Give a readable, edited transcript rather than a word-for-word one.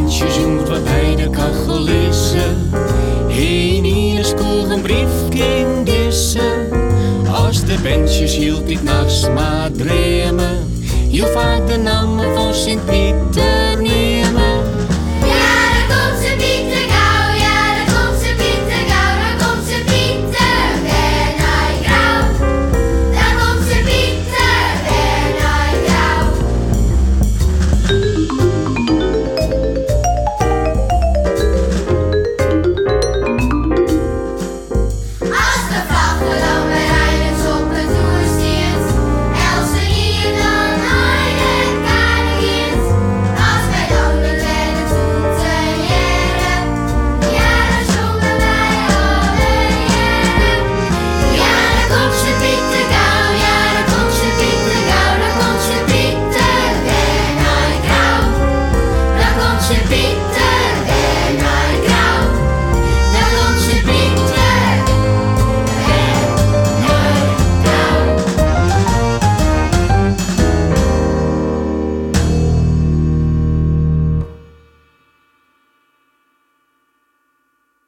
benches zoekt wat bij de kachel lissen. Heen in de skoeg een briefje in dissen. Als de benches hield ik nachts maar dremen. Heel vaak de namen van Sint-Pieter